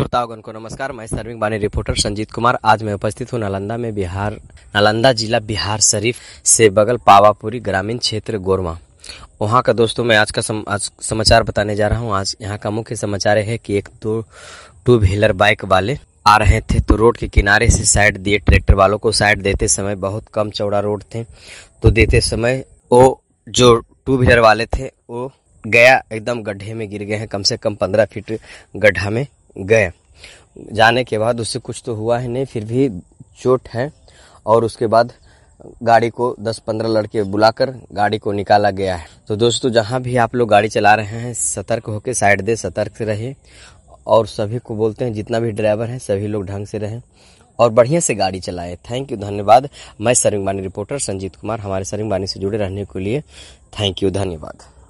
श्रोतागण को नमस्कार। मैं सर्विंग बानी रिपोर्टर संजीत कुमार। आज मैं उपस्थित हूँ नालंदा जिला बिहार शरीफ से बगल पावापुरी ग्रामीण क्षेत्र गोरमा। वहाँ का दोस्तों मैं आज समाचार बताने जा रहा हूँ। आज यहाँ का मुख्य समाचार है कि एक टू व्हीलर बाइक वाले आ रहे थे तो रोड के किनारे से साइड दिए। ट्रैक्टर वालों को साइड देते समय बहुत कम चौड़ा रोड थे तो देते समय वो जो टू व्हीलर वाले थे वो गया एकदम गड्ढे में गिर गए हैं। कम से कम 15 फीट गड्ढा में गए। जाने के बाद उससे कुछ तो हुआ है नहीं, फिर भी चोट है। और उसके बाद गाड़ी को 10-15 लड़के बुलाकर गाड़ी को निकाला गया है। तो दोस्तों जहां भी आप लोग गाड़ी चला रहे हैं सतर्क होकर साइड दे, सतर्क से रहिए। और सभी को बोलते हैं जितना भी ड्राइवर हैं सभी लोग ढंग से रहें और बढ़िया से गाड़ी चलाएं। थैंक यू, धन्यवाद। मैं सर्विंग बानी रिपोर्टर संजीत कुमार। हमारे सर्विंग बानी से जुड़े रहने के लिए थैंक यू, धन्यवाद।